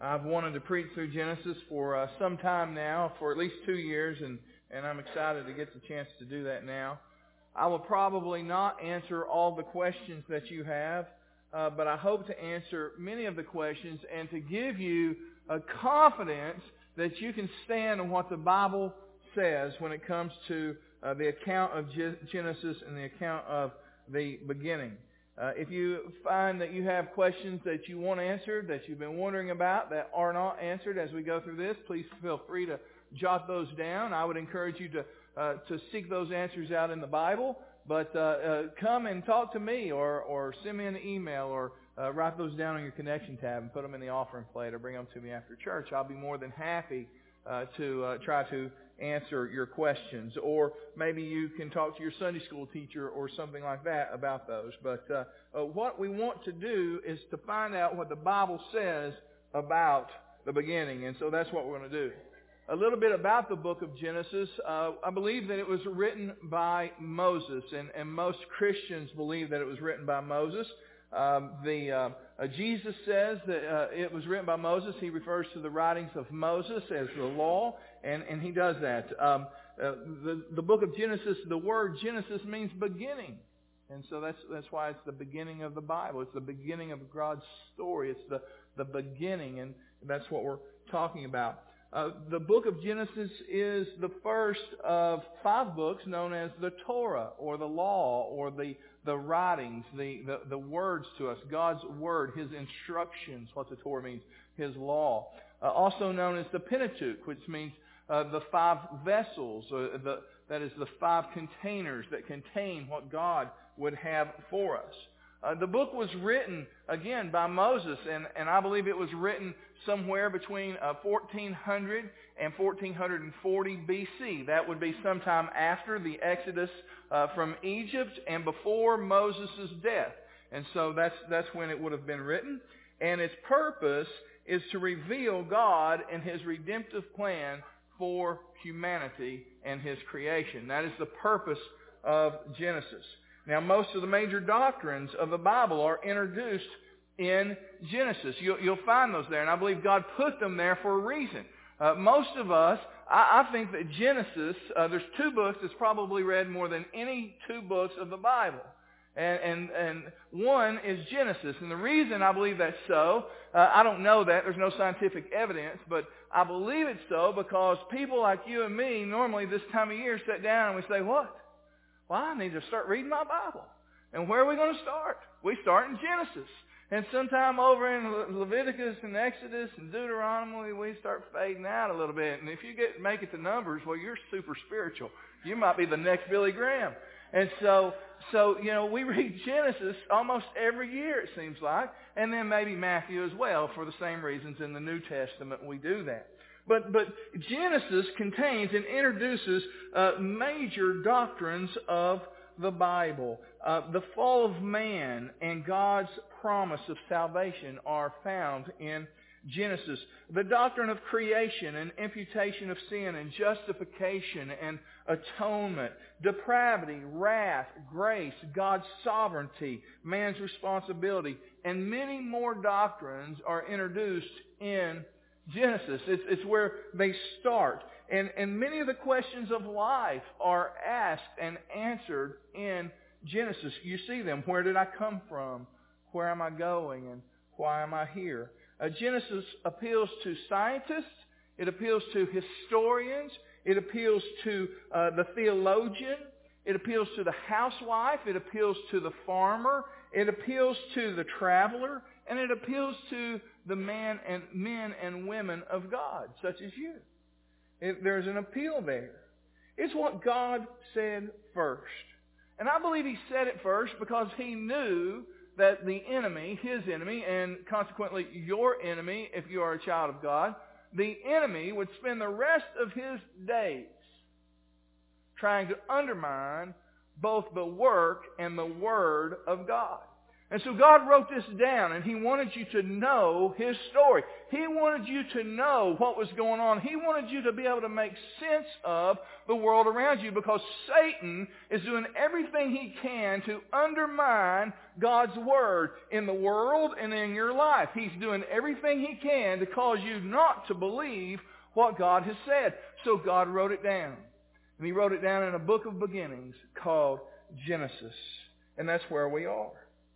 I've wanted to preach through Genesis for some time now, for at least 2 years, and I'm excited to get the chance to do that now. I will probably not answer all the questions that you have, but I hope to answer many of the questions and to give you a confidence that you can stand on what the Bible says when it comes to the account of Genesis and the account of the beginning. If you find that you have questions that you want answered, that you've been wondering about, that are not answered as we go through this, please feel free to jot those down. I would encourage you to seek those answers out in the Bible, but come and talk to me or send me an email or write those down on your connection tab and put them in the offering plate or bring them to me after church. I'll be more than happy to try to answer your questions. Or maybe you can talk to your Sunday school teacher or something like that about those. But what we want to do is to find out what the Bible says about the beginning. And so that's what we're going to do. A little bit about the book of Genesis. I believe that it was written by Moses, and most Christians believe that it was written by Moses. Jesus says that it was written by Moses. He refers to the writings of Moses as the law, and he does that. The book of Genesis, the word Genesis means beginning. And so that's why it's the beginning of the Bible. It's the beginning of God's story. It's the beginning, and that's what we're talking about. The book of Genesis is the first of 5 books known as the Torah, or the law, or the writings, the words to us, God's word, His instructions, what the Torah means, His law. Also known as the Pentateuch, which means the 5 vessels, that is the 5 containers that contain what God would have for us. The book was written, again, by Moses, and I believe it was written somewhere between 1400 and 1440 B.C. That would be sometime after the Exodus from Egypt and before Moses' death. And so that's when it would have been written. And its purpose is to reveal God and His redemptive plan for humanity and His creation. That is the purpose of Genesis. Now, most of the major doctrines of the Bible are introduced in Genesis. You'll find those there, and I believe God put them there for a reason. Most of us, I think that Genesis, there's 2 books that's probably read more than any 2 books of the Bible. And one is Genesis. And the reason I believe that's so, I don't know that. There's no scientific evidence, but I believe it's so because people like you and me normally this time of year sit down and we say, what? Well, I need to start reading my Bible. And where are we going to start? We start in Genesis. And sometime over in Leviticus and Exodus and Deuteronomy, we start fading out a little bit. And if you make it to Numbers, well, you're super spiritual. You might be the next Billy Graham. And so we read Genesis almost every year, it seems like. And then maybe Matthew as well, for the same reasons in the New Testament we do that. But Genesis contains and introduces major doctrines of the Bible. The fall of man and God's promise of salvation are found in Genesis. The doctrine of creation and imputation of sin and justification and atonement, depravity, wrath, grace, God's sovereignty, man's responsibility, and many more doctrines are introduced in Genesis. It's where they start. And many of the questions of life are asked and answered in Genesis. You see them. Where did I come from? Where am I going? And why am I here? Genesis appeals to scientists. It appeals to historians. It appeals to the theologian. It appeals to the housewife. It appeals to the farmer. It appeals to the traveler. And it appeals to the men and women of God, such as you. There's an appeal there. It's what God said first. And I believe He said it first because He knew that the enemy, His enemy, and consequently your enemy, if you are a child of God, the enemy would spend the rest of his days trying to undermine both the work and the word of God. And so God wrote this down, and He wanted you to know His story. He wanted you to know what was going on. He wanted you to be able to make sense of the world around you, because Satan is doing everything he can to undermine God's Word in the world and in your life. He's doing everything he can to cause you not to believe what God has said. So God wrote it down. And He wrote it down in a book of beginnings called Genesis. And that's where we are.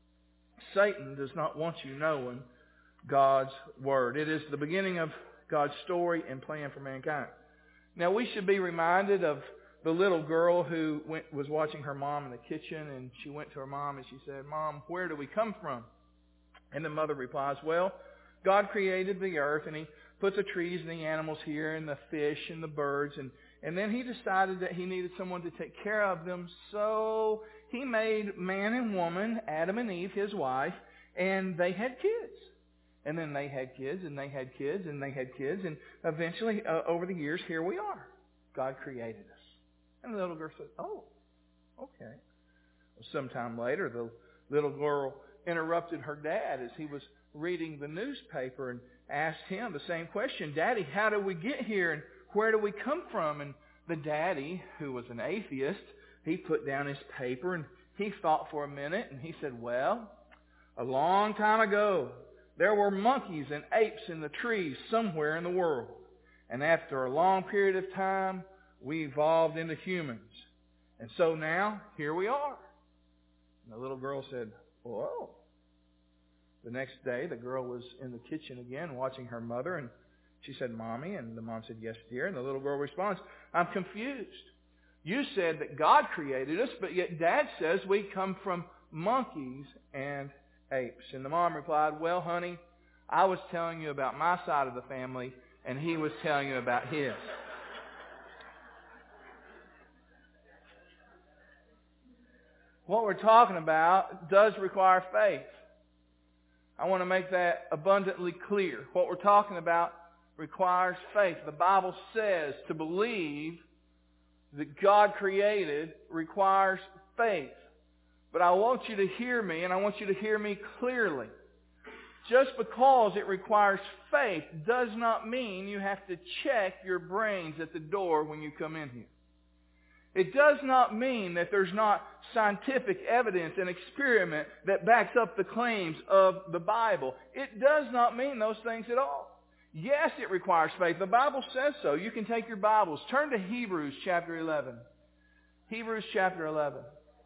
Satan does not want you knowing God's Word. It is the beginning of God's story and plan for mankind. Now, we should be reminded of the little girl who was watching her mom in the kitchen, and she went to her mom and she said, "Mom, where do we come from?" And the mother replies, "Well, God created the earth, and He put the trees and the animals here and the fish and the birds, and then He decided that He needed someone to take care of them, so He made man and woman, Adam and Eve, His wife, and they had kids. And then they had kids, and they had kids, and they had kids, and eventually, over the years, here we are. God created us." And the little girl said, "Oh, okay." Well, sometime later, the little girl interrupted her dad as he was reading the newspaper and asked him the same question, "Daddy, how did we get here, and where do we come from?" And the daddy, who was an atheist, he put down his paper and he thought for a minute, and he said, "Well, a long time ago, there were monkeys and apes in the trees somewhere in the world. And after a long period of time, we evolved into humans. And so now, here we are." And the little girl said, "Whoa." The next day, the girl was in the kitchen again watching her mother, and she said, "Mommy?" And the mom said, "Yes, dear." And the little girl responds, "I'm confused. You said that God created us, but yet Dad says we come from monkeys and apes." And the mom replied, "Well, honey, I was telling you about my side of the family, and he was telling you about his." What we're talking about does require faith. I want to make that abundantly clear. What we're talking about requires faith. The Bible says to believe that God created requires faith. But I want you to hear me, and I want you to hear me clearly. Just because it requires faith does not mean you have to check your brains at the door when you come in here. It does not mean that there's not scientific evidence and experiment that backs up the claims of the Bible. It does not mean those things at all. Yes, it requires faith. The Bible says so. You can take your Bibles. Turn to Hebrews chapter 11. Hebrews chapter 11.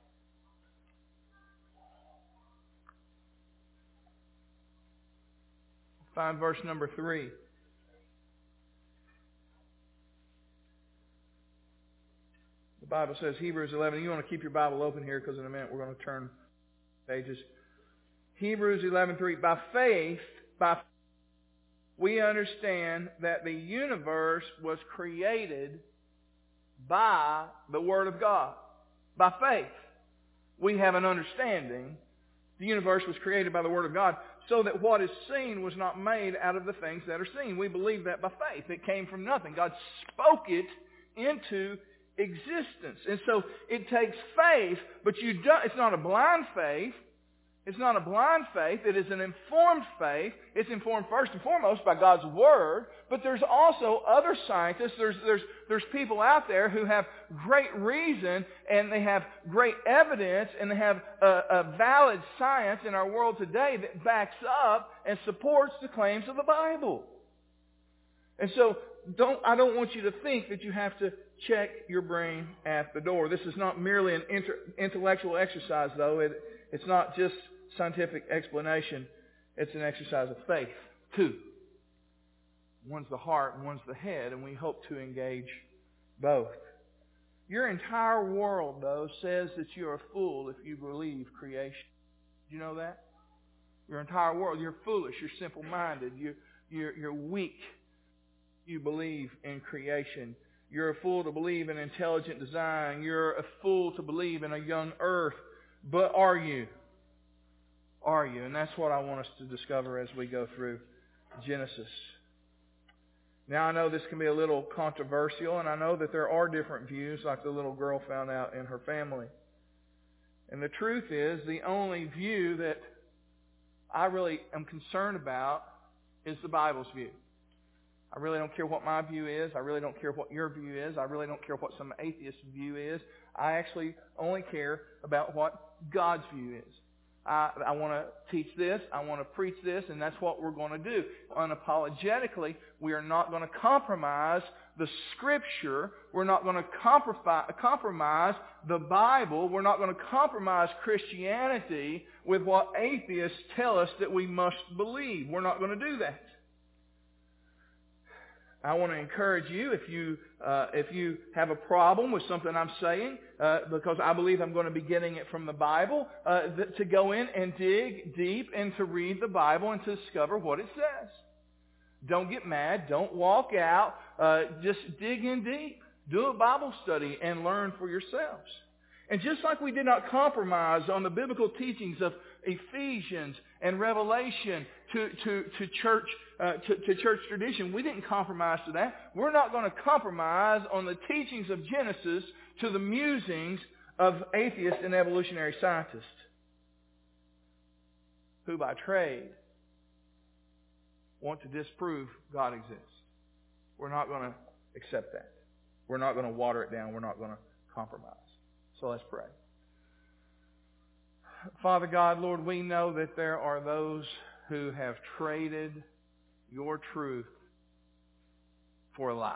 Find verse number 3. The Bible says, Hebrews 11. You want to keep your Bible open here because in a minute we're going to turn pages. Hebrews 11:3. By faith, we understand that the universe was created by the Word of God. By faith, we have an understanding the universe was created by the Word of God, so that what is seen was not made out of the things that are seen. We believe that by faith. It came from nothing. God spoke it into existence. And so it takes faith, but it's not a blind faith. It's not a blind faith. It is an informed faith. It's informed first and foremost by God's Word. But there's also other scientists. There's people out there who have great reason, and they have great evidence, and they have a valid science in our world today that backs up and supports the claims of the Bible. And so I don't want you to think that you have to check your brain at the door. This is not merely an intellectual exercise, though. It's not just scientific explanation. It's an exercise of faith, too. One's the heart and one's the head, and we hope to engage both. Your entire world, though, says that you're a fool if you believe creation. Do you know that? Your entire world, you're foolish, you're simple-minded, you're weak. You believe in creation. You're a fool to believe in intelligent design. You're a fool to believe in a young earth. But are you? Are you? And that's what I want us to discover as we go through Genesis. Now, I know this can be a little controversial, and I know that there are different views, like the little girl found out in her family. And the truth is, the only view that I really am concerned about is the Bible's view. I really don't care what my view is. I really don't care what your view is. I really don't care what some atheist's view is. I actually only care about what God's view is. I want to teach this. I want to preach this, and that's what we're going to do. Unapologetically, we are not going to compromise the Scripture. We're not going to compromise the Bible. We're not going to compromise Christianity with what atheists tell us that we must believe. We're not going to do that. I want to encourage you, if you have a problem with something I'm saying, because I believe I'm going to be getting it from the Bible, to go in and dig deep and to read the Bible and to discover what it says. Don't get mad. Don't walk out. Just dig in deep. Do a Bible study and learn for yourselves. And just like we did not compromise on the biblical teachings of Ephesians and Revelation to church tradition, we didn't compromise to that. We're not going to compromise on the teachings of Genesis to the musings of atheists and evolutionary scientists who by trade want to disprove God exists. We're not going to accept that. We're not going to water it down. We're not going to compromise. So let's pray. Father God, Lord, we know that there are those who have traded your truth for a lie.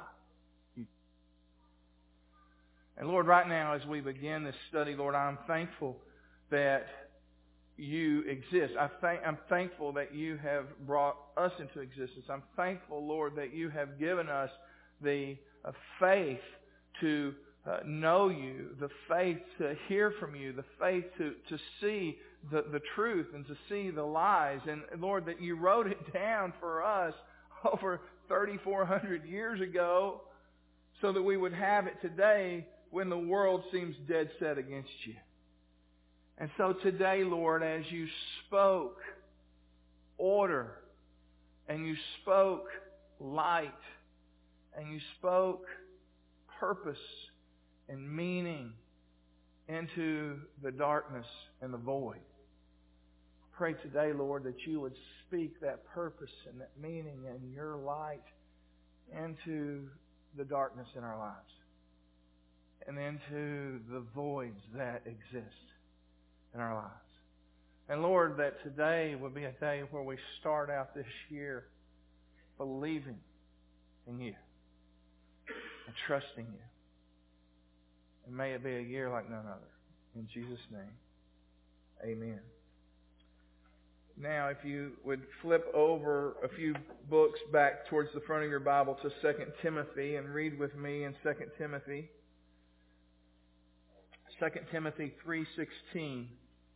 And Lord, right now as we begin this study, Lord, I'm thankful that you exist. I'm thankful that you have brought us into existence. I'm thankful, Lord, that you have given us the faith to know you, the faith to hear from you, the faith to see the truth and to see the lies. And Lord, that you wrote it down for us over 3,400 years ago so that we would have it today when the world seems dead set against you. And so today, Lord, as you spoke order and you spoke light and you spoke purpose and meaning into the darkness and the void. Pray today, Lord, that you would speak that purpose and that meaning and your light into the darkness in our lives and into the voids that exist in our lives. And Lord, that today would be a day where we start out this year believing in you and trusting you. And may it be a year like none other. In Jesus' name, amen. Now, if you would flip over a few books back towards the front of your Bible to 2 Timothy and read with me in 2 Timothy. 2 Timothy 3:16.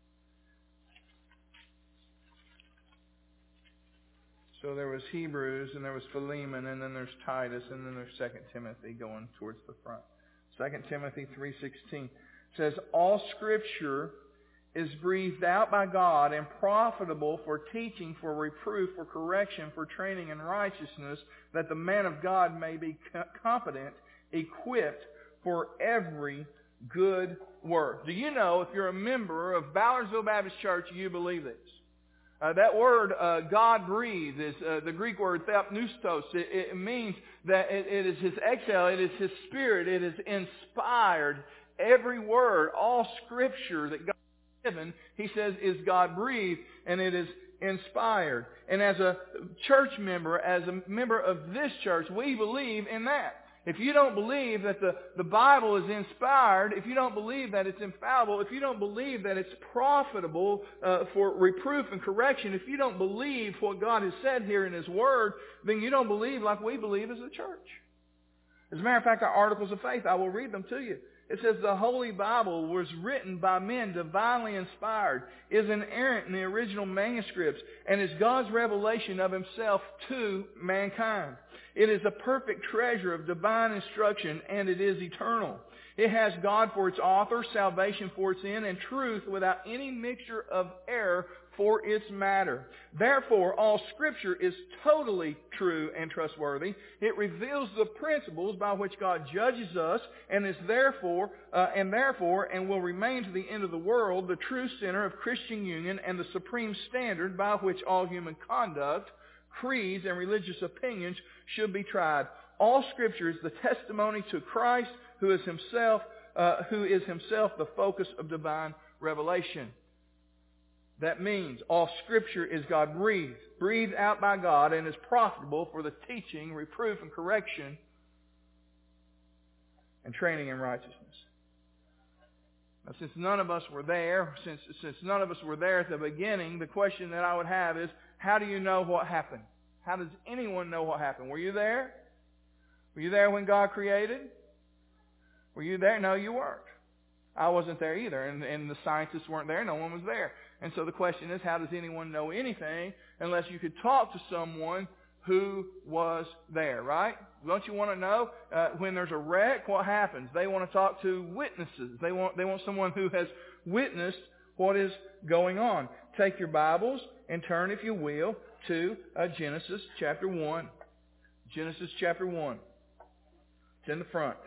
So there was Hebrews, and there was Philemon, and then there's Titus, and then there's 2 Timothy going towards the front. 2 Timothy 3:16 says, all Scripture is breathed out by God and profitable for teaching, for reproof, for correction, for training in righteousness, that the man of God may be competent, equipped for every good work. Do you know, if you're a member of Ballardsville Baptist Church, you believe this? That word, God-breathed, is the Greek word theopneustos. It means that it is His exhale, it is His Spirit, it is inspired. Every word, all Scripture that God has given, He says, is God-breathed, and it is inspired. And as a church member, as a member of this church, we believe in that. If you don't believe that the Bible is inspired, if you don't believe that it's infallible, if you don't believe that it's profitable for reproof and correction, if you don't believe what God has said here in His Word, then you don't believe like we believe as a church. As a matter of fact, our articles of faith, I will read them to you. It says the Holy Bible was written by men divinely inspired, is inerrant in the original manuscripts, and is God's revelation of Himself to mankind. It is a perfect treasure of divine instruction, and it is eternal. It has God for its author, salvation for its end, and truth without any mixture of error for its matter. Therefore, all Scripture is totally true and trustworthy. It reveals the principles by which God judges us and is therefore and will remain to the end of the world the true center of Christian union and the supreme standard by which all human conduct, creeds, and religious opinions should be tried. All Scripture is the testimony to Christ, who is himself the focus of divine revelation. That means all Scripture is God-breathed, breathed out by God, and is profitable for the teaching, reproof, and correction, and training in righteousness. Now, since none of us were there, since none of us were there at the beginning, the question that I would have is, how do you know what happened? How does anyone know what happened? Were you there? Were you there when God created? Were you there? No, you weren't. I wasn't there either, and the scientists weren't there. No one was there. And so the question is, how does anyone know anything unless you could talk to someone who was there, right? Don't you want to know when there's a wreck, what happens? They want to talk to witnesses. They want someone who has witnessed what is going on. Take your Bibles and turn, if you will, to Genesis chapter 1. Genesis chapter 1. It's in the front.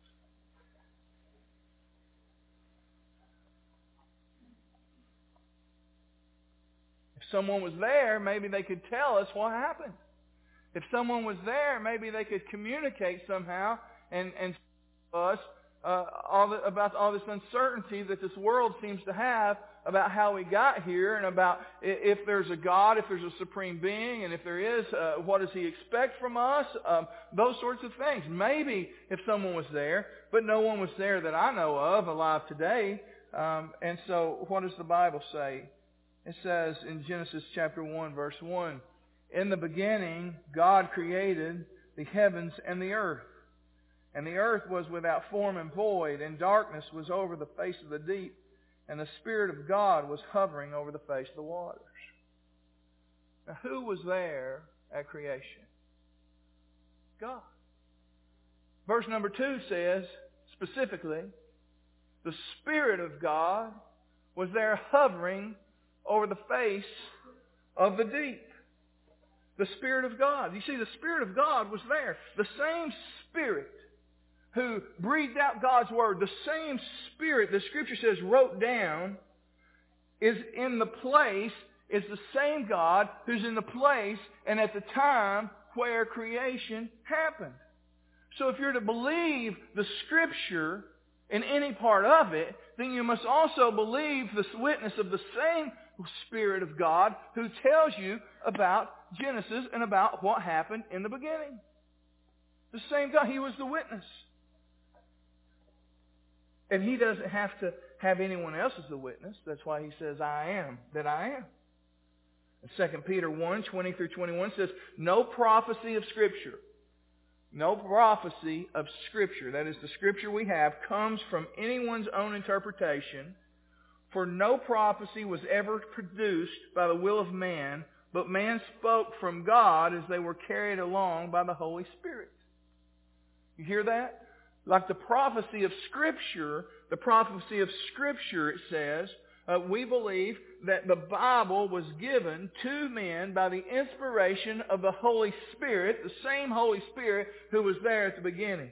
Someone was there, maybe they could tell us what happened. If someone was there, maybe they could communicate somehow and tell us about all this uncertainty that this world seems to have about how we got here and about if there's a God, if there's a supreme being, and if there is, what does he expect from us? Those sorts of things. Maybe if someone was there, but no one was there that I know of alive today. And so what does the Bible say? It says in Genesis chapter 1, verse 1, "In the beginning, God created the heavens and the earth. And the earth was without form and void, and darkness was over the face of the deep, and the Spirit of God was hovering over the face of the waters." Now, who was there at creation? God. Verse number 2 says, specifically, the Spirit of God was there hovering over the face of the deep. The Spirit of God. You see, the Spirit of God was there. The same Spirit who breathed out God's Word, the same Spirit the Scripture says wrote down, is in the place, is the same God who's in the place and at the time where creation happened. So if you're to believe the Scripture in any part of it, then you must also believe the witness of the same Spirit of God who tells you about Genesis and about what happened in the beginning. The same God. He was the witness. And he doesn't have to have anyone else as the witness. That's why he says, "I am that I am." And 2 Peter 1, 20 through 21 says, "No prophecy of Scripture, no prophecy of Scripture," that is the Scripture we have, "comes from anyone's own interpretation. For no prophecy was ever produced by the will of man, but man spoke from God as they were carried along by the Holy Spirit." You hear that? Like the prophecy of Scripture, it says, we believe that the Bible was given to men by the inspiration of the Holy Spirit, the same Holy Spirit who was there at the beginning.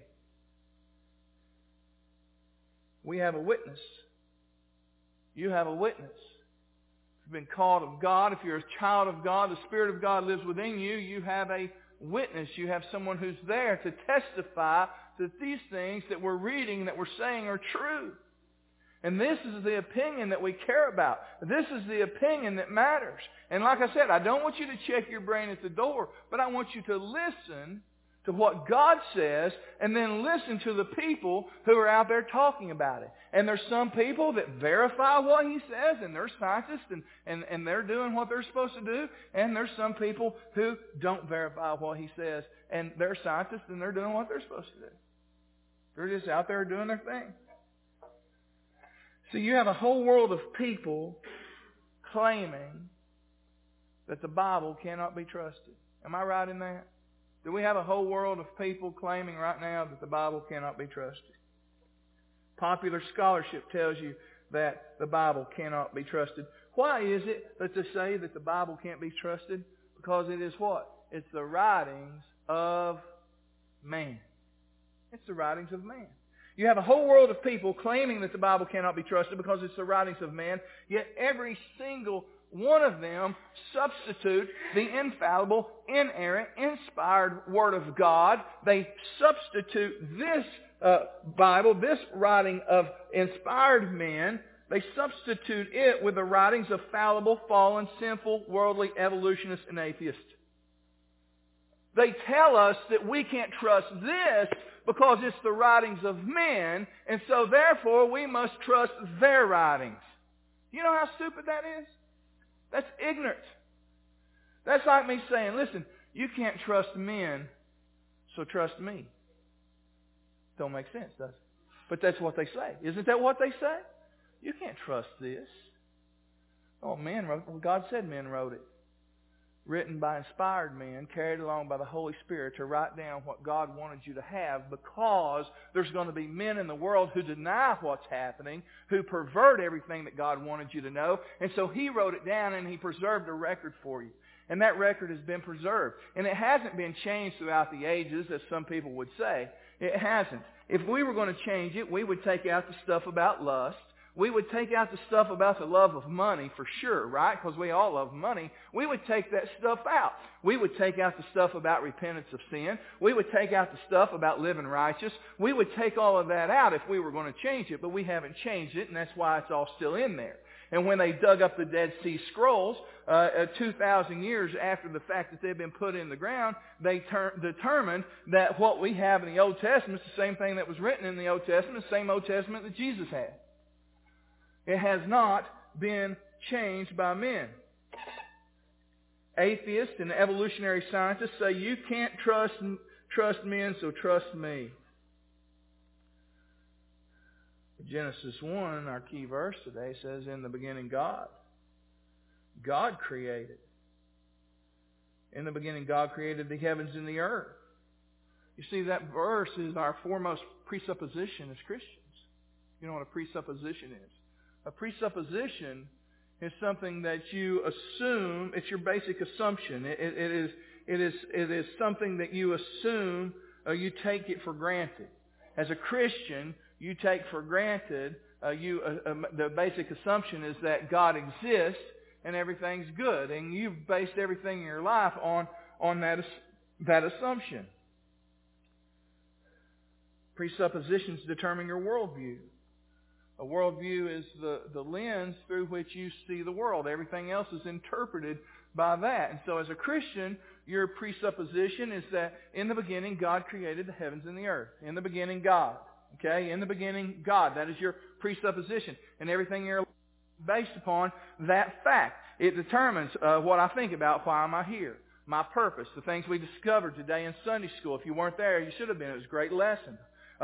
We have a witness. You have a witness. If you've been called of God, if you're a child of God, the Spirit of God lives within you, you have a witness. You have someone who's there to testify that these things that we're reading, that we're saying are true. And this is the opinion that we care about. This is the opinion that matters. And like I said, I don't want you to check your brain at the door, but I want you to listen to what God says, and then listen to the people who are out there talking about it. And there's some people that verify what he says, and they're scientists, and they're doing what they're supposed to do. And there's some people who don't verify what he says, and they're scientists, and they're doing what they're supposed to do. They're just out there doing their thing. So you have a whole world of people claiming that the Bible cannot be trusted. Am I right in that? Do we have a whole world of people claiming right now that the Bible cannot be trusted? Popular scholarship tells you that the Bible cannot be trusted. Why is it that they say that the Bible can't be trusted? Because it is what? It's the writings of man. It's the writings of man. You have a whole world of people claiming that the Bible cannot be trusted because it's the writings of man, yet every single one of them substitute the infallible, inerrant, inspired Word of God. They substitute this Bible, this writing of inspired men, they substitute it with the writings of fallible, fallen, sinful, worldly, evolutionists, and atheists. They tell us that we can't trust this because it's the writings of men, and so therefore we must trust their writings. You know how stupid that is? That's ignorant. That's like me saying, listen, you can't trust men, so trust me. Don't make sense, does it? But that's what they say. Isn't that what they say? You can't trust this. Oh, men wrote it. Well, God said men wrote it. Written by inspired men, carried along by the Holy Spirit to write down what God wanted you to have, because there's going to be men in the world who deny what's happening, who pervert everything that God wanted you to know. And so He wrote it down and He preserved a record for you. And that record has been preserved. And it hasn't been changed throughout the ages, as some people would say. It hasn't. If we were going to change it, we would take out the stuff about lust. We would take out the stuff about the love of money for sure, right? Because we all love money. We would take that stuff out. We would take out the stuff about repentance of sin. We would take out the stuff about living righteous. We would take all of that out if we were going to change it, but we haven't changed it, and that's why it's all still in there. And when they dug up the Dead Sea Scrolls, 2,000 years after the fact that they've been put in the ground, they determined that what we have in the Old Testament is the same thing that was written in the Old Testament, the same Old Testament that Jesus had. It has not been changed by men. Atheists and evolutionary scientists say you can't trust men, so trust me. Genesis 1, our key verse today, says, in the beginning God. God created. In the beginning God created the heavens and the earth. You see, that verse is our foremost presupposition as Christians. You know what a presupposition is? A presupposition is something that you assume. It's your basic assumption. It is something that you assume, or you take it for granted. As a Christian, you take for granted, the basic assumption is that God exists and everything's good. And you've based everything in your life on that assumption. Presuppositions determine your worldview. A worldview is the lens through which you see the world. Everything else is interpreted by that. And so as a Christian, your presupposition is that in the beginning, God created the heavens and the earth. In the beginning, God. Okay? In the beginning, God. That is your presupposition. And everything you're based upon that fact. It determines what I think about why am I here. My purpose. The things we discovered today in Sunday school. If you weren't there, you should have been. It was a great lesson.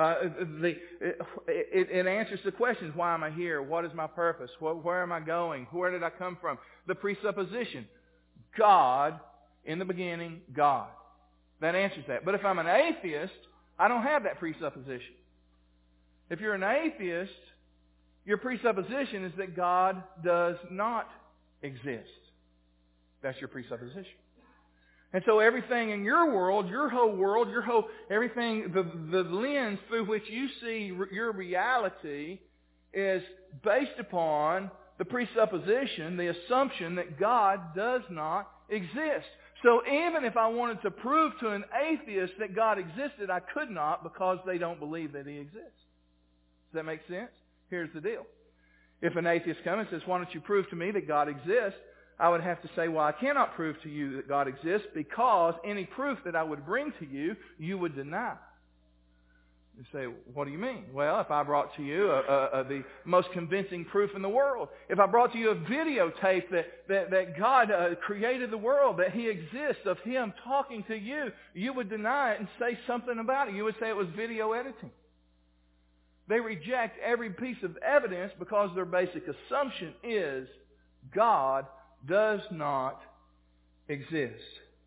It answers the questions, why am I here? What is my purpose? Where am I going? Where did I come from? The presupposition, God, in the beginning, God. That answers that. But if I'm an atheist, I don't have that presupposition. If you're an atheist, your presupposition is that God does not exist. That's your presupposition. And so everything in your world, everything, the lens through which you see your reality is based upon the presupposition, the assumption that God does not exist. So even if I wanted to prove to an atheist that God existed, I could not, because they don't believe that He exists. Does that make sense? Here's the deal. If an atheist comes and says, why don't you prove to me that God exists? I would have to say, well, I cannot prove to you that God exists, because any proof that I would bring to you, you would deny. You say, what do you mean? Well, if I brought to you the most convincing proof in the world, if I brought to you a videotape that God created the world, that He exists, of Him talking to you, you would deny it and say something about it. You would say it was video editing. They reject every piece of evidence because their basic assumption is God does not exist.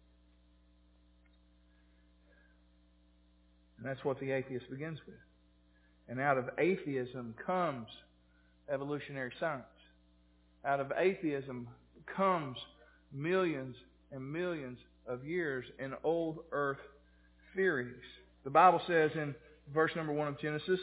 And that's what the atheist begins with. And out of atheism comes evolutionary science. Out of atheism comes millions and millions of years in old earth theories. The Bible says in verse number 1 of Genesis,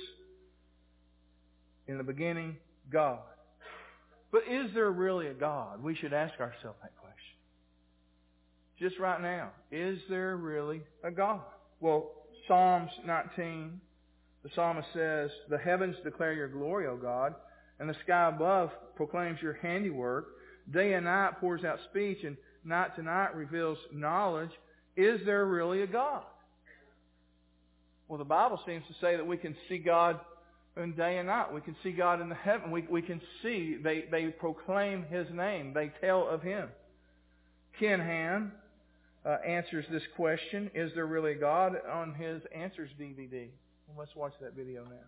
in the beginning, God. But is there really a God? We should ask ourselves that question. Just right now, is there really a God? Well, Psalms 19, the psalmist says, "The heavens declare your glory, O God, and the sky above proclaims your handiwork. Day and night pours out speech, and night to night reveals knowledge." Is there really a God? Well, the Bible seems to say that we can see God in day and night. We can see God in the heaven. We can see, they proclaim His name. They tell of Him. Ken Ham answers this question, is there really a God, on his Answers DVD. Let's watch that video now.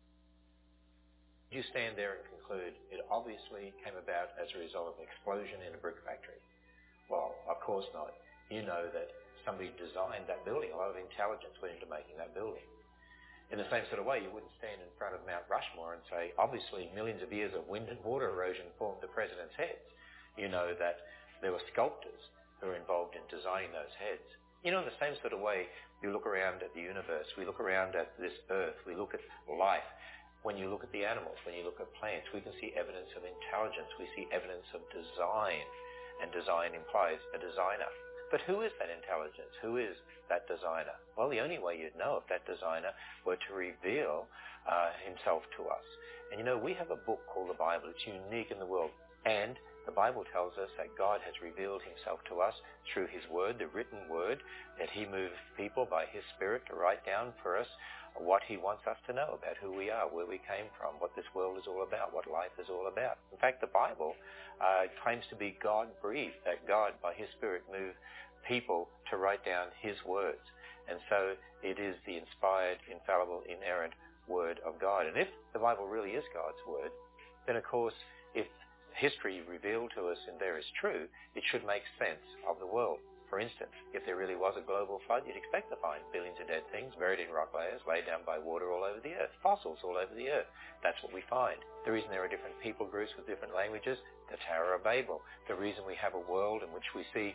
You stand there and conclude it obviously came about as a result of an explosion in a brick factory. Well, of course not. You know that somebody designed that building. A lot of intelligence went into making that building. In the same sort of way, you wouldn't stand in front of Mount Rushmore and say, obviously millions of years of wind and water erosion formed the president's heads. You know that there were sculptors who were involved in designing those heads. You know, in the same sort of way, you look around at the universe, we look around at this earth, we look at life. When you look at the animals, when you look at plants, we can see evidence of intelligence. We see evidence of design, and design implies a designer. But who is that intelligence? Who is that designer? Well, the only way you'd know if that designer were to reveal himself to us. And you know, we have a book called the Bible. It's unique in the world. And the Bible tells us that God has revealed Himself to us through His Word, the written Word, that He moved people by His Spirit to write down for us what He wants us to know about who we are, where we came from, what this world is all about, what life is all about. In fact, the Bible claims to be God-breathed, that God, by His Spirit, moved people to write down His words. And so it is the inspired, infallible, inerrant Word of God. And if the Bible really is God's Word, then of course, if history revealed to us in there is true, it should make sense of the world. For instance, if there really was a global flood, you'd expect to find billions of dead things buried in rock layers, laid down by water all over the earth, fossils all over the earth. That's what we find. The reason there are different people groups with different languages, the Tower of Babel. The reason we have a world in which we see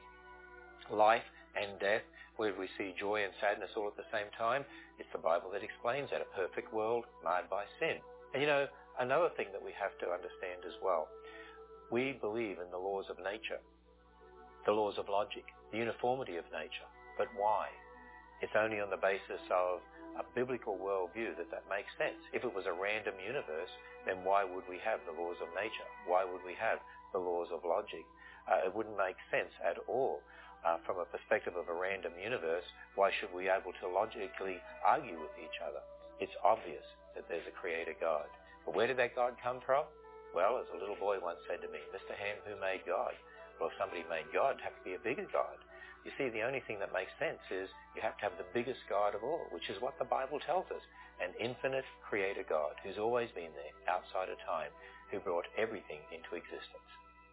life and death, where we see joy and sadness all at the same time, it's the Bible that explains that, a perfect world marred by sin. And you know, another thing that we have to understand as well, we believe in the laws of nature, the laws of logic, the uniformity of nature. But why? It's only on the basis of a biblical worldview that makes sense. If it was a random universe, then why would we have the laws of nature? Why would we have the laws of logic? It wouldn't make sense at all. From a perspective of a random universe, why should we be able to logically argue with each other? It's obvious that there's a creator God. But where did that God come from? Well, as a little boy once said to me, Mr. Ham, who made God? Well, if somebody made God, it'd have to be a bigger God. You see, the only thing that makes sense is you have to have the biggest God of all, which is what the Bible tells us. An infinite creator God who's always been there, outside of time, who brought everything into existence.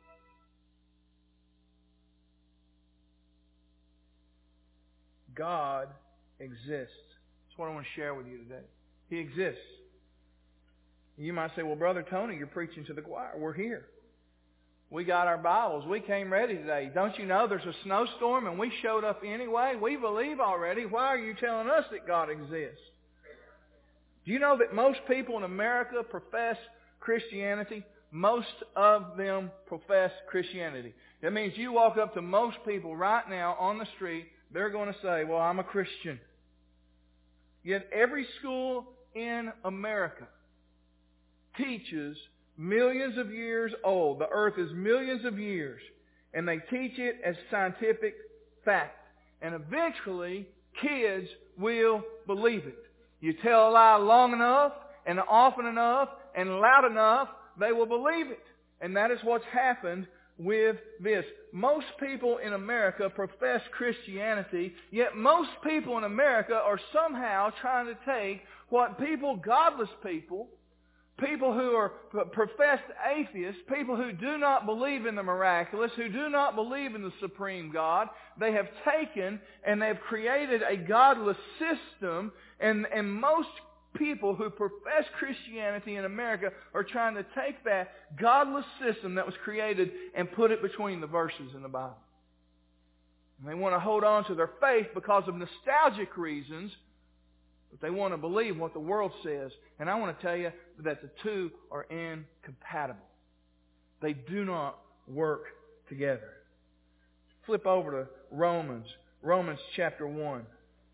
God exists. That's what I want to share with you today. He exists. You might say, well, Brother Tony, you're preaching to the choir. We're here. We got our Bibles. We came ready today. Don't you know there's a snowstorm and we showed up anyway? We believe already. Why are you telling us that God exists? Do you know that most people in America profess Christianity? Most of them profess Christianity. That means you walk up to most people right now on the street, they're going to say, well, I'm a Christian. Yet every school in America teaches millions of years old. The earth is millions of years. And they teach it as scientific fact. And eventually, kids will believe it. You tell a lie long enough, and often enough, and loud enough, they will believe it. And that is what's happened with this. Most people in America profess Christianity, yet most people in America are somehow trying to take what people, godless people who are professed atheists, people who do not believe in the miraculous, who do not believe in the supreme God, they have taken and they've created a godless system, and most people who profess Christianity in America are trying to take that godless system that was created and put it between the verses in the Bible. And they want to hold on to their faith because of nostalgic reasons, but they want to believe what the world says. And I want to tell you that the two are incompatible. They do not work together. Flip over to Romans chapter 1.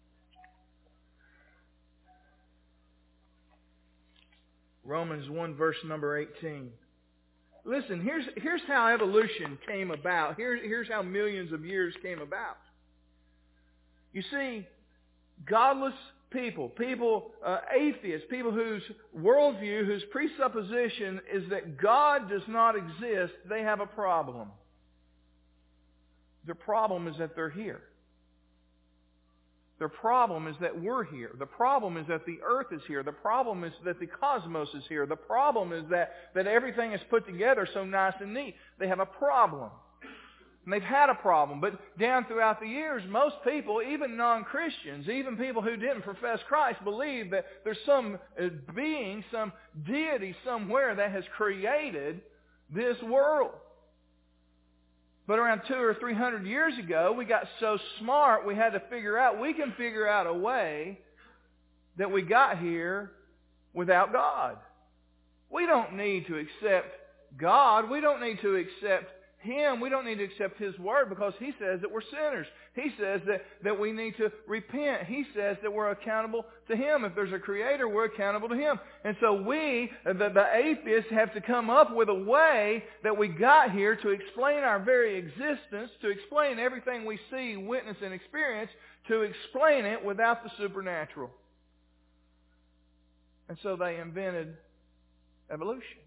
Romans 1 verse number 18. Listen, here's how evolution came about. Here's how millions of years came about. You see, godless people, atheists, people whose worldview, whose presupposition is that God does not exist, they have a problem. Their problem is that they're here. Their problem is that we're here. The problem is that the earth is here. The problem is that the cosmos is here. The problem is that everything is put together so nice and neat. They have a problem. And they've had a problem. But down throughout the years, most people, even non-Christians, even people who didn't profess Christ, believe that there's some being, some deity somewhere that has created this world. But around 200 or 300 years ago, we got so smart we had to we can figure out a way that we got here without God. We don't need to accept God. We don't need to accept Him. We don't need to accept His Word because He says that we're sinners. He says that we need to repent. He says that we're accountable to Him. If there's a Creator, we're accountable to Him. And so we, the atheists, have to come up with a way that we got here to explain our very existence, to explain everything we see, witness, and experience, to explain it without the supernatural. And so they invented evolution.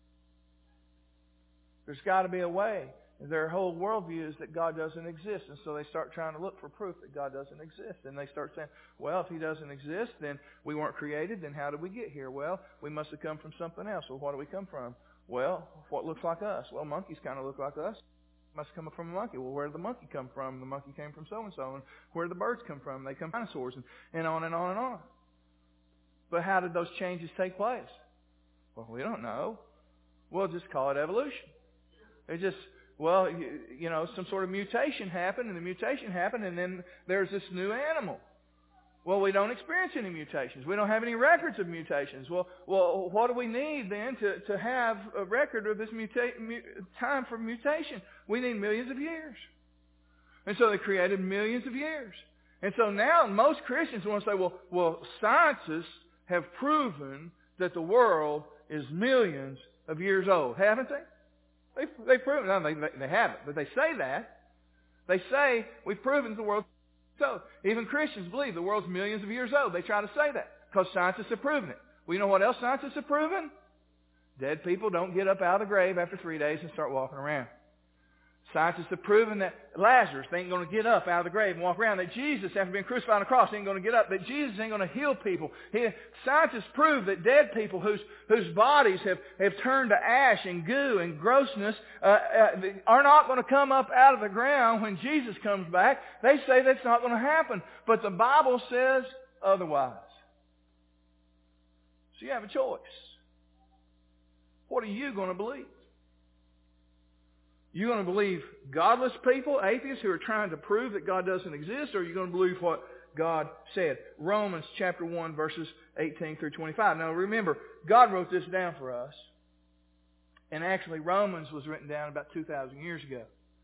There's got to be a way. Their whole worldview is that God doesn't exist. And so they start trying to look for proof that God doesn't exist. And they start saying, well, if He doesn't exist, then we weren't created. Then how did we get here? Well, we must have come from something else. Well, where do we come from? Well, what looks like us? Well, monkeys kind of look like us. Must come from a monkey. Well, where did the monkey come from? The monkey came from so-and-so. And where did the birds come from? They come from dinosaurs, and on and on and on. But how did those changes take place? Well, we don't know. We'll just call it evolution. It just, well, some sort of mutation happened, and the mutation happened, and then there's this new animal. Well, we don't experience any mutations. We don't have any records of mutations. Well, what do we need then to have a record of this time for mutation? We need millions of years. And so they created millions of years. And so now most Christians want to say, well, scientists have proven that the world is millions of years old, haven't they? They've proven, no, they haven't, but they say that. They say, we've proven the world's old. Even Christians believe the world's millions of years old. They try to say that because scientists have proven it. Well, you know what else scientists have proven? Dead people don't get up out of the grave after 3 days and start walking around. Scientists have proven that Lazarus ain't going to get up out of the grave and walk around. That Jesus, after being crucified on the cross, ain't going to get up. That Jesus ain't going to heal people. Scientists prove that dead people whose bodies have turned to ash and goo and grossness are not going to come up out of the ground when Jesus comes back. They say that's not going to happen. But the Bible says otherwise. So you have a choice. What are you going to believe? You going to believe godless people, atheists who are trying to prove that God doesn't exist, or are you going to believe what God said? Romans chapter 1 verses 18 through 25. Now remember, God wrote this down for us. And actually Romans was written down about 2,000 years ago.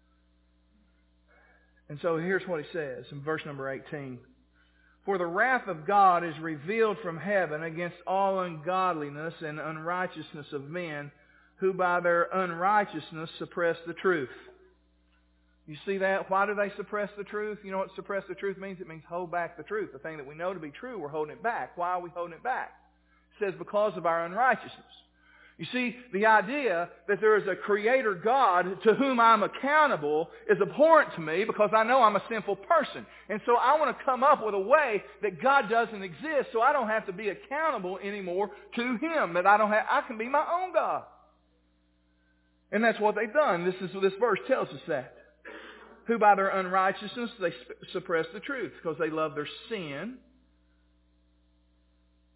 And so here's what he says in verse number 18. For the wrath of God is revealed from heaven against all ungodliness and unrighteousness of men, who by their unrighteousness suppress the truth. You see that? Why do they suppress the truth? You know what suppress the truth means? It means hold back the truth. The thing that we know to be true, we're holding it back. Why are we holding it back? It says because of our unrighteousness. You see, the idea that there is a Creator God to whom I'm accountable is abhorrent to me because I know I'm a sinful person. And so I want to come up with a way that God doesn't exist so I don't have to be accountable anymore to Him. That I can be my own God. And that's what they've done. This verse tells us that. Who by their unrighteousness, they suppress the truth because they love their sin.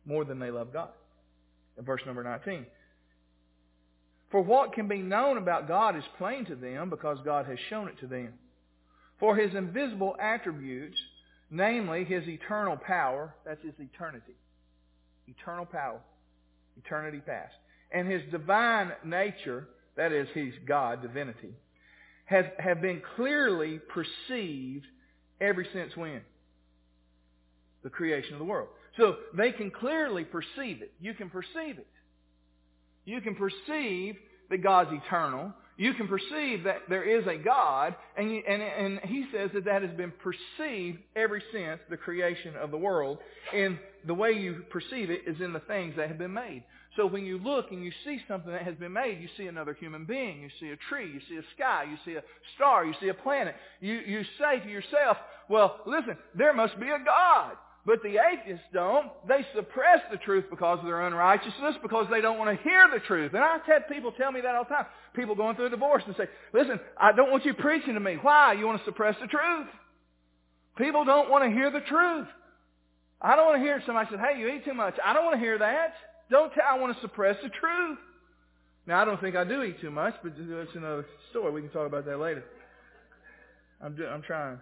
more than they love God. In verse number 19. For what can be known about God is plain to them because God has shown it to them. For His invisible attributes, namely His eternal power, that's His eternity. Eternal power. Eternity past. And His divine nature, that is His God, divinity, have been clearly perceived ever since when? The creation of the world. So they can clearly perceive it. You can perceive it. You can perceive that God's eternal. You can perceive that there is a God. And He says that has been perceived ever since the creation of the world. And the way you perceive it is in the things that have been made. So when you look and you see something that has been made, you see another human being, you see a tree, you see a sky, you see a star, you see a planet. You say to yourself, well, listen, there must be a God. But the atheists don't. They suppress the truth because of their unrighteousness, because they don't want to hear the truth. And I've had people tell me that all the time. People going through a divorce and say, listen, I don't want you preaching to me. Why? You want to suppress the truth. People don't want to hear the truth. I don't want to hear somebody say, hey, you eat too much. I don't want to hear that. I want to suppress the truth. Now, I don't think I do eat too much, but it's another story. We can talk about that later. I'm trying.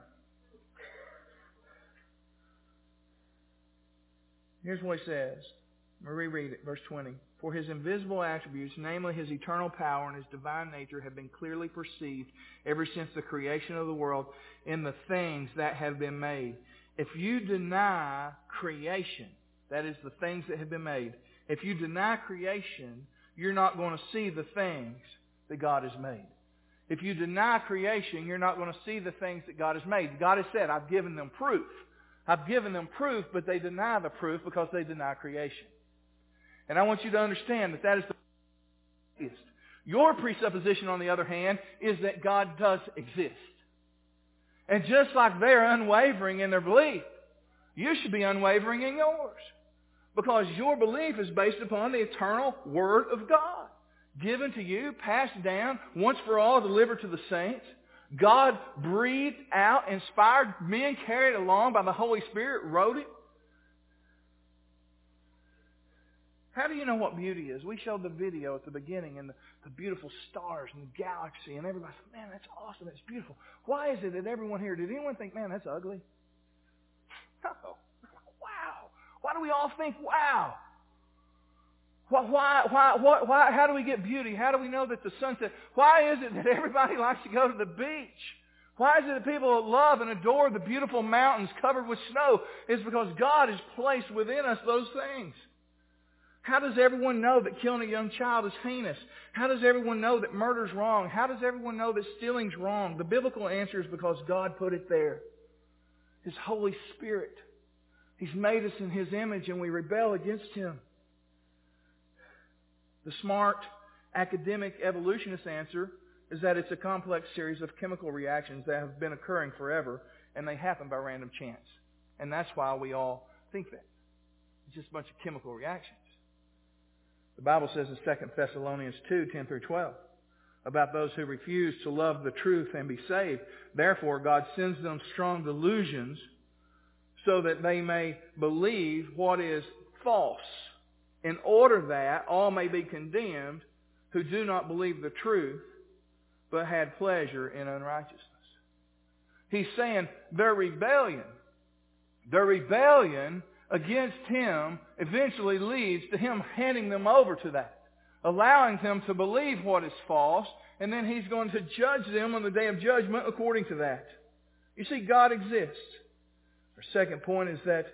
Here's what He says. I'm going to reread it, verse 20. For His invisible attributes, namely His eternal power and His divine nature, have been clearly perceived ever since the creation of the world in the things that have been made. If you deny creation, that is the things that have been made, if you deny creation, you're not going to see the things that God has made. If you deny creation, you're not going to see the things that God has made. God has said, I've given them proof. I've given them proof, but they deny the proof because they deny creation. And I want you to understand that is the atheist. Your presupposition, on the other hand, is that God does exist. And just like they're unwavering in their belief, you should be unwavering in yours. Because your belief is based upon the eternal Word of God, given to you, passed down, once for all, delivered to the saints. God breathed out, inspired men, carried along by the Holy Spirit, wrote it. How do you know what beauty is? We showed the video at the beginning and the beautiful stars and the galaxy, and everybody said, man, that's awesome, it's beautiful. Why is it that everyone here, did anyone think, man, that's ugly? No. Wow. Why do we all think, wow? Why, how do we get beauty? How do we know that the sunset? Why is it that everybody likes to go to the beach? Why is it that people love and adore the beautiful mountains covered with snow? It's because God has placed within us those things. How does everyone know that killing a young child is heinous? How does everyone know that murder is wrong? How does everyone know that stealing is wrong? The biblical answer is because God put it there. His Holy Spirit. He's made us in His image and we rebel against Him. The smart academic evolutionist answer is that it's a complex series of chemical reactions that have been occurring forever, and they happen by random chance. And that's why we all think that. It's just a bunch of chemical reactions. The Bible says in 2 Thessalonians 2, 10 through 12, about those who refuse to love the truth and be saved. Therefore, God sends them strong delusions so that they may believe what is false, in order that all may be condemned who do not believe the truth, but had pleasure in unrighteousness. He's saying their rebellion against Him eventually leads to Him handing them over to that, allowing them to believe what is false, and then He's going to judge them on the day of judgment according to that. You see, God exists. Our second point is that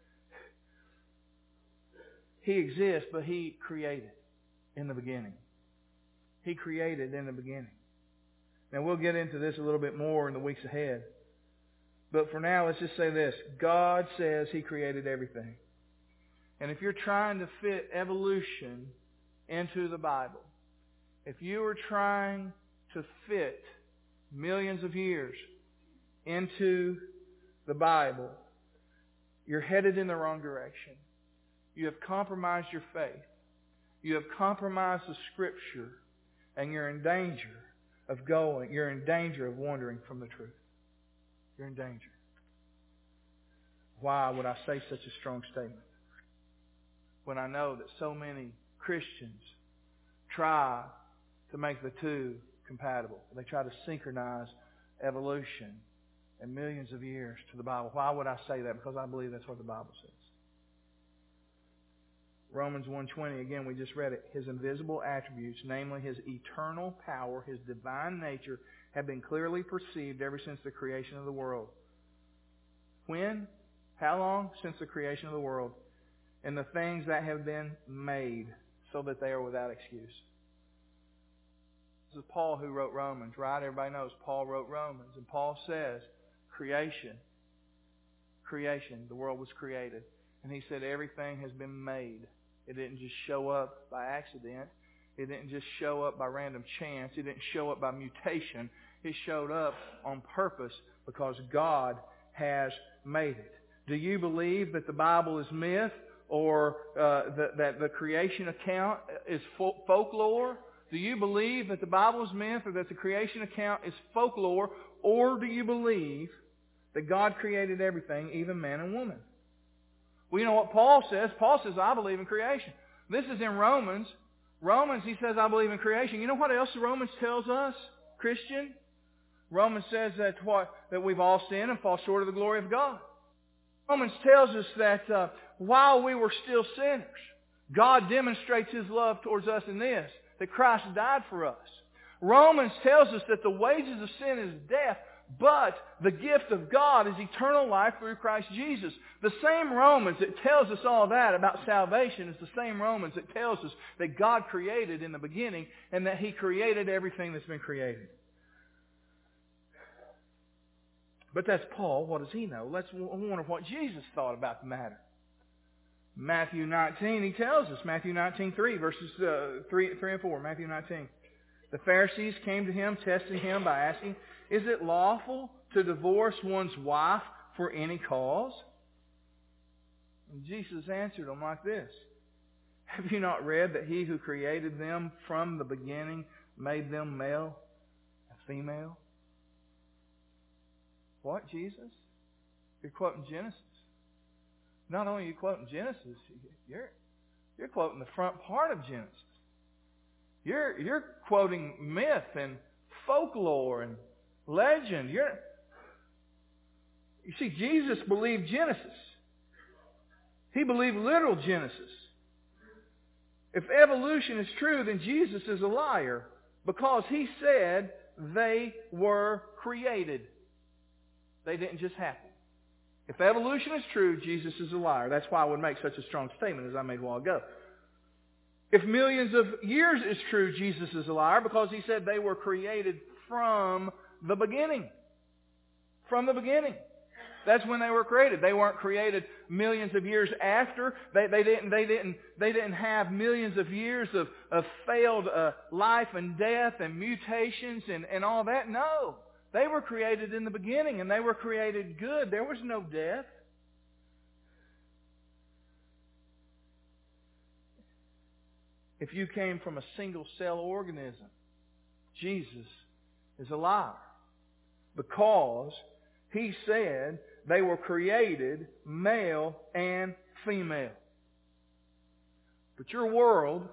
He exists, but He created in the beginning. He created in the beginning. Now, we'll get into this a little bit more in the weeks ahead. But for now, let's just say this. God says He created everything. And if you're trying to fit evolution into the Bible, if you were trying to fit millions of years into the Bible, you're headed in the wrong direction. You have compromised your faith. You have compromised the Scripture, and you're in danger of wandering from the truth. You're in danger. Why would I say such a strong statement? when I know that so many Christians try to make the two compatible. They try to synchronize evolution and millions of years to the Bible. Why would I say that? Because I believe that's what the Bible says. Romans 1:20, again, we just read it. His invisible attributes, namely His eternal power, His divine nature, have been clearly perceived ever since the creation of the world. When? How long? Since the creation of the world. And the things that have been made, so that they are without excuse. This is Paul who wrote Romans, right? Everybody knows Paul wrote Romans. And Paul says, creation, the world was created. And he said everything has been made. It didn't just show up by accident. It didn't just show up by random chance. It didn't show up by mutation. It showed up on purpose because God has made it. Do you believe that the Bible is myth or that the creation account is folklore? Do you believe that the Bible is myth or that the creation account is folklore? Or do you believe that God created everything, even man and woman? Well, you know what Paul says? Paul says, I believe in creation. This is in Romans. Romans, he says, I believe in creation. You know what else Romans tells us, Christian? Romans says that we've all sinned and fall short of the glory of God. Romans tells us that while we were still sinners, God demonstrates His love towards us in this, that Christ died for us. Romans tells us that the wages of sin is death, but the gift of God is eternal life through Christ Jesus. The same Romans that tells us all that about salvation is the same Romans that tells us that God created in the beginning and that He created everything that's been created. But that's Paul. What does he know? Let's wonder what Jesus thought about the matter. Matthew 19, he tells us, Matthew 19:3, verses 3 and 4, Matthew 19. The Pharisees came to Him, testing Him by asking, is it lawful to divorce one's wife for any cause? And Jesus answered them like this. Have you not read that He who created them from the beginning made them male and female? What, Jesus? You're quoting Genesis. Not only are you quoting Genesis, you're quoting the front part of Genesis. You're quoting myth and folklore and legend. You see, Jesus believed Genesis. He believed literal Genesis. If evolution is true, then Jesus is a liar because He said they were created. They didn't just happen. If evolution is true, Jesus is a liar. That's why I would make such a strong statement as I made a while ago. If millions of years is true, Jesus is a liar because He said they were created from the beginning. From the beginning. That's when they were created. They weren't created millions of years after. They didn't have millions of years of failed life and death and mutations and all that. No. They were created in the beginning, and they were created good. There was no death. If you came from a single-cell organism, Jesus is a liar. Because He said they were created male and female. But your world,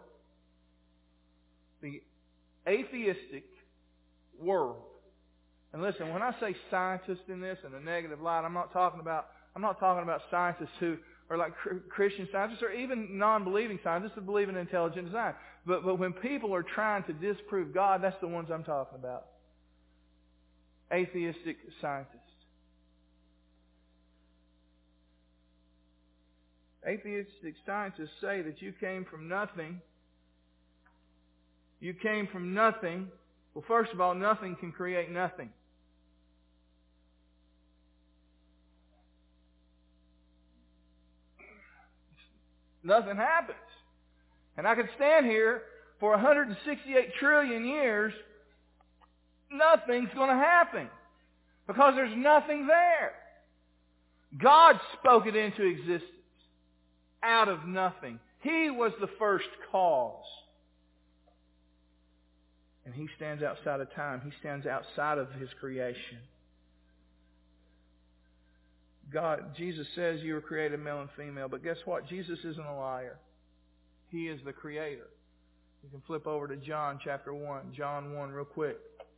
the atheistic world, and listen, when I say scientists in this in a negative light, I'm not talking about scientists who are like Christian scientists or even non-believing scientists who believe in intelligent design. But when people are trying to disprove God, that's the ones I'm talking about. Atheistic scientists. Atheistic scientists say that you came from nothing. You came from nothing. Well, first of all, nothing can create nothing. Nothing happens. And I could stand here for 168 trillion years. Nothing's going to happen. Because there's nothing there. God spoke it into existence. Out of nothing. He was the first cause. And He stands outside of time. He stands outside of His creation. Jesus says you were created male and female. But guess what? Jesus isn't a liar. He is the Creator. You can flip over to John chapter 1. John 1 real quick.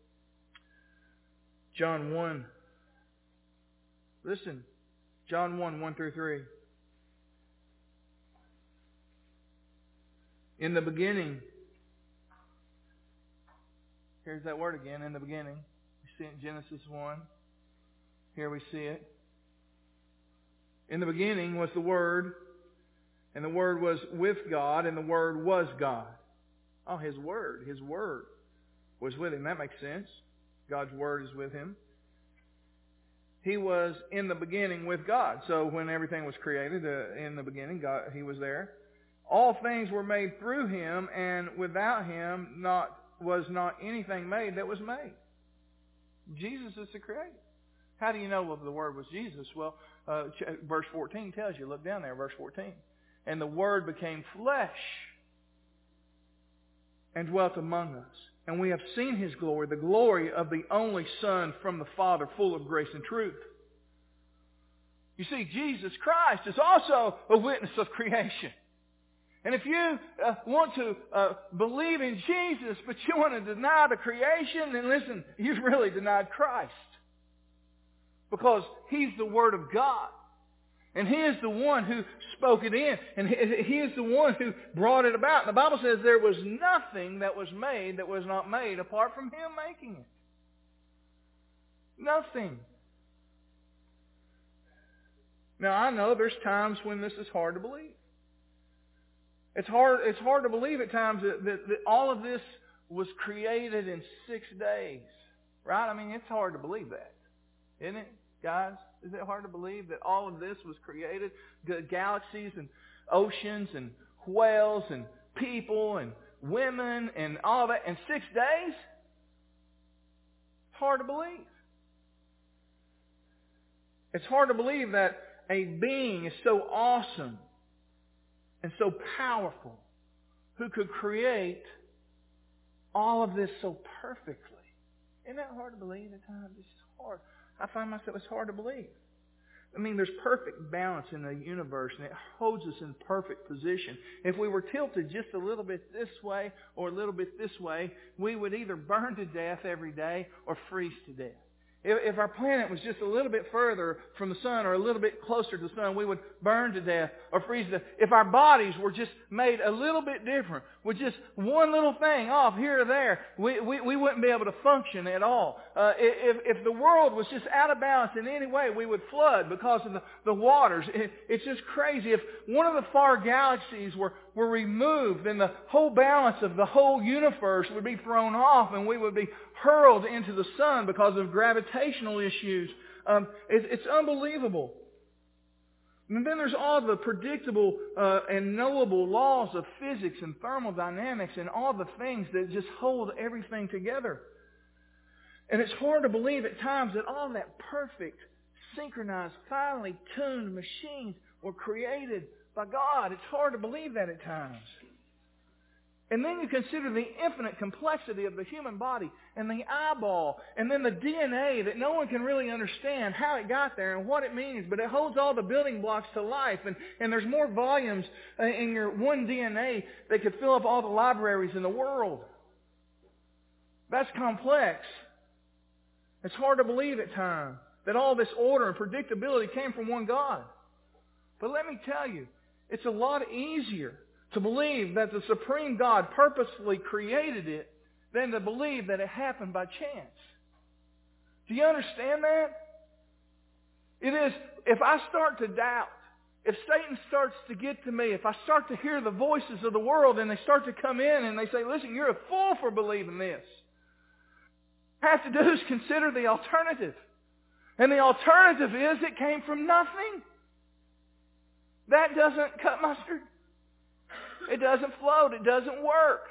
John 1. Listen. John 1, 1 through 3. In the beginning. Here's that word again, in the beginning. You see it in Genesis 1. Here we see it. In the beginning was the Word, and the Word was with God, and the Word was God. Oh, His Word was with Him. That makes sense. God's Word is with Him. He was in the beginning with God. So when everything was created, in the beginning, God, He was there. All things were made through Him, and without Him was not anything made that was made. Jesus is the Creator. How do you know the Word was Jesus? Well, verse 14 tells you. Look down there, verse 14. And the Word became flesh and dwelt among us. And we have seen His glory, the glory of the only Son from the Father, full of grace and truth. You see, Jesus Christ is also a witness of creation. And if you want to believe in Jesus, but you want to deny the creation, then listen, you've really denied Christ. Because He's the Word of God. And He is the one who spoke it in. And He is the one who brought it about. The Bible says there was nothing that was made that was not made apart from Him making it. Nothing. Now I know there's times when this is hard to believe. It's hard to believe at times that all of this was created in 6 days. Right? I mean, it's hard to believe that. Isn't it, guys? Is it hard to believe that all of this was created? Galaxies and oceans and whales and people and women and all that in 6 days? It's hard to believe. It's hard to believe that a being is so awesome and so powerful who could create all of this so perfectly. Isn't that hard to believe at times? It's hard. I find myself, it's hard to believe. I mean, there's perfect balance in the universe, and it holds us in perfect position. If we were tilted just a little bit this way or a little bit this way, we would either burn to death every day or freeze to death. If our planet was just a little bit further from the sun or a little bit closer to the sun, we would burn to death or freeze to death. If our bodies were just made a little bit different, with just one little thing off here or there, we wouldn't be able to function at all. If the world was just out of balance in any way, we would flood because of the waters. It's just crazy. If one of the far galaxies were removed, then the whole balance of the whole universe would be thrown off, and we would be hurled into the sun because of gravitational issues. It's unbelievable. And then there's all the predictable and knowable laws of physics and thermodynamics and all the things that just hold everything together. And it's hard to believe at times that all that perfect, synchronized, finely tuned machines were created by God. It's hard to believe that at times. And then you consider the infinite complexity of the human body and the eyeball and then the DNA that no one can really understand how it got there and what it means, but it holds all the building blocks to life. And there's more volumes in your one DNA that could fill up all the libraries in the world. That's complex. It's hard to believe at times that all this order and predictability came from one God. But let me tell you, it's a lot easier to believe that the supreme God purposefully created it than to believe that it happened by chance. Do you understand that? It is, if I start to doubt, if Satan starts to get to me, if I start to hear the voices of the world and they start to come in and they say, listen, you're a fool for believing this. What I have to do is consider the alternative. And the alternative is it came from nothing. That doesn't cut mustard. It doesn't float. It doesn't work.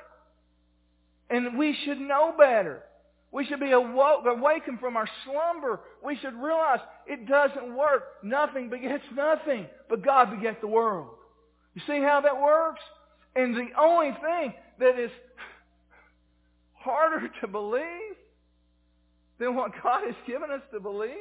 And we should know better. We should be awakened from our slumber. We should realize it doesn't work. Nothing begets nothing, but God begat the world. You see how that works? And the only thing that is harder to believe than what God has given us to believe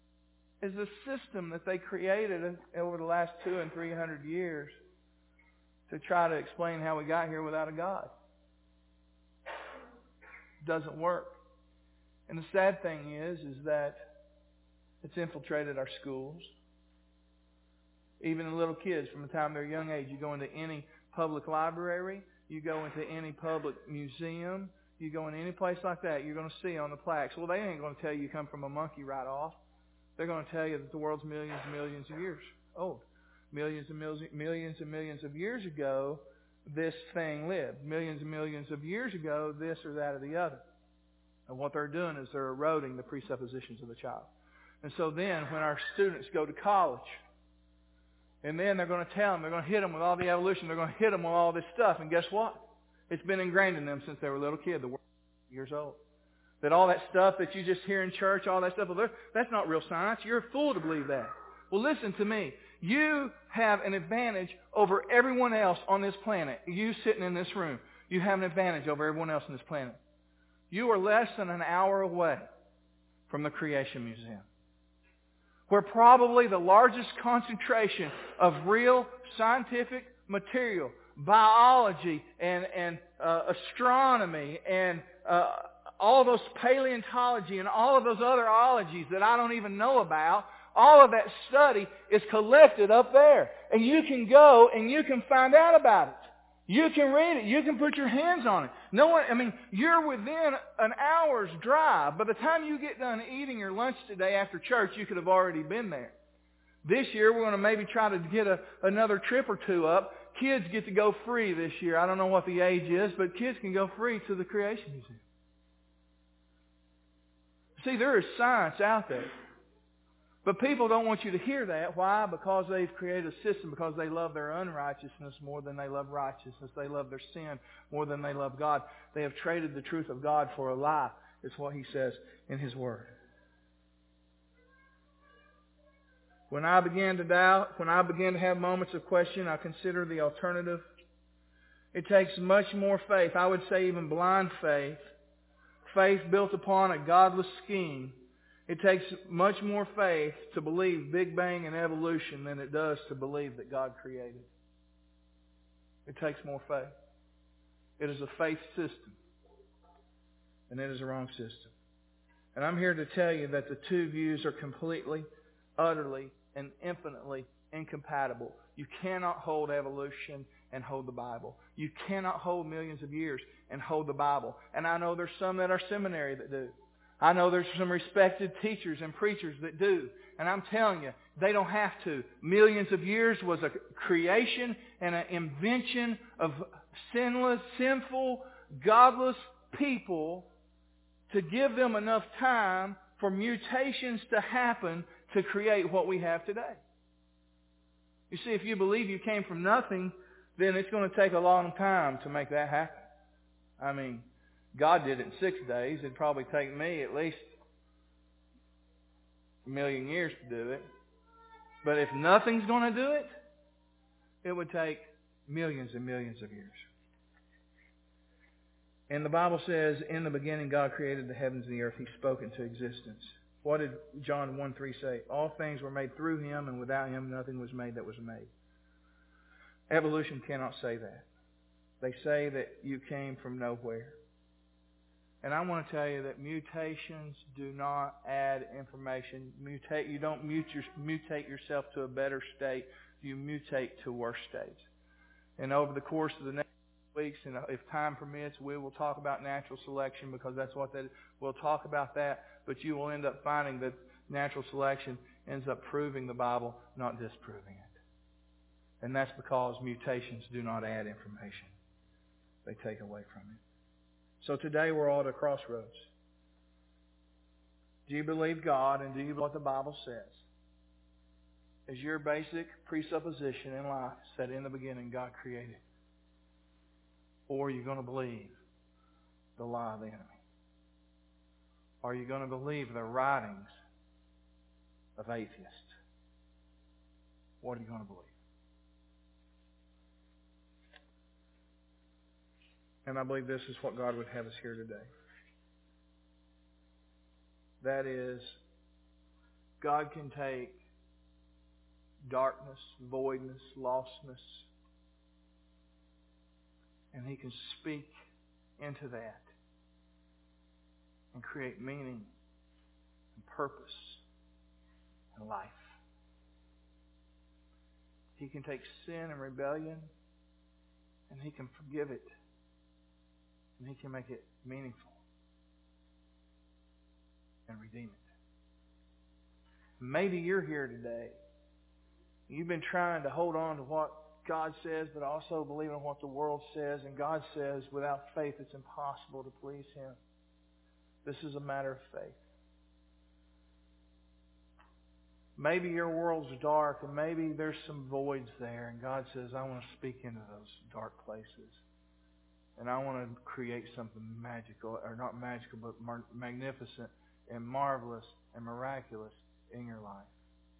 is the system that they created over the last 200 and 300 years to try to explain how we got here without a God. It doesn't work. And the sad thing is that it's infiltrated our schools. Even the little kids, from the time they're young age, you go into any public library, you go into any public museum, you go in any place like that, you're going to see on the plaques, well, they ain't going to tell you come from a monkey right off. They're going to tell you that the world's millions and millions of years old. Millions and millions of years ago, this thing lived. Millions and millions of years ago, this or that or the other. And what they're doing is they're eroding the presuppositions of the child. And so then when our students go to college, and then they're going to tell them, they're going to hit them with all the evolution, they're going to hit them with all this stuff, and guess what? It's been ingrained in them since they were a little kid, the world years old. That all that stuff that you just hear in church, all that stuff, well, that's not real science. You're a fool to believe that. Well, listen to me. You have an advantage over everyone else on this planet. You sitting in this room, you have an advantage over everyone else on this planet. You are less than an hour away from the Creation Museum, where probably the largest concentration of real scientific material, biology and astronomy and all those paleontology and all of those other ologies that I don't even know about, all of that study is collected up there. And you can go and you can find out about it. You can read it. You can put your hands on it. You're within an hour's drive. By the time you get done eating your lunch today after church, you could have already been there. This year, we're going to maybe try to get another trip or two up. Kids get to go free this year. I don't know what the age is, but kids can go free to the Creation Museum. See, there is science out there. But people don't want you to hear that. Why? Because they've created a system, because they love their unrighteousness more than they love righteousness. They love their sin more than they love God. They have traded the truth of God for a lie, is what He says in His Word. When I began to doubt, when I began to have moments of question, I considered the alternative. It takes much more faith, I would say even blind faith, faith built upon a godless scheme. It takes much more faith to believe Big Bang and evolution than it does to believe that God created. It takes more faith. It is a faith system. And it is a wrong system. And I'm here to tell you that the two views are completely, utterly, and infinitely incompatible. You cannot hold evolution and hold the Bible. You cannot hold millions of years and hold the Bible. And I know there's some that are seminary that do. I know there's some respected teachers and preachers that do. And I'm telling you, they don't have to. Millions of years was a creation and an invention of sinless, sinful, godless people to give them enough time for mutations to happen to create what we have today. You see, if you believe you came from nothing, then it's going to take a long time to make that happen. God did it in 6 days. It'd probably take me at least 1 million years to do it. But if nothing's going to do it, it would take millions and millions of years. And the Bible says, in the beginning God created the heavens and the earth. He spoke into existence. What did John 1:3 say? All things were made through Him, and without Him nothing was made that was made. Evolution cannot say that. They say that you came from nowhere. And I want to tell you that mutations do not add information. You don't mutate yourself to a better state. You mutate to worse states. And over the course of the next weeks, and if time permits, we will talk about natural selection, because that's what that is. We'll talk about that, but you will end up finding that natural selection ends up proving the Bible, not disproving it. And that's because mutations do not add information. They take away from it. So today we're all at a crossroads. Do you believe God, and do you believe what the Bible says? Is your basic presupposition in life that in the beginning God created? Or are you going to believe the lie of the enemy? Are you going to believe the writings of atheists? What are you going to believe? And I believe this is what God would have us hear today. That is, God can take darkness, voidness, lostness, And He can speak into that and create meaning and purpose and life. He can take sin and rebellion and He can forgive it. And He can make it meaningful and redeem it. Maybe you're here today. You've been trying to hold on to what God says, but also believe in what the world says. And God says, without faith, it's impossible to please Him. This is a matter of faith. Maybe your world's dark, and maybe there's some voids there. And God says, I want to speak into those dark places. And I want to create something magical, or not magical, but magnificent and marvelous and miraculous in your life.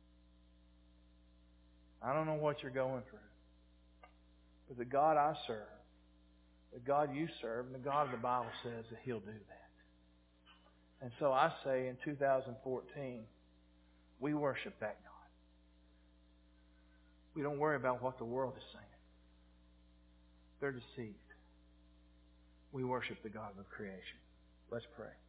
I don't know what you're going through. But the God I serve, the God you serve, and the God of the Bible says that He'll do that. And so I say in 2014, we worship that God. We don't worry about what the world is saying. They're deceived. We worship the God of creation. Let's pray.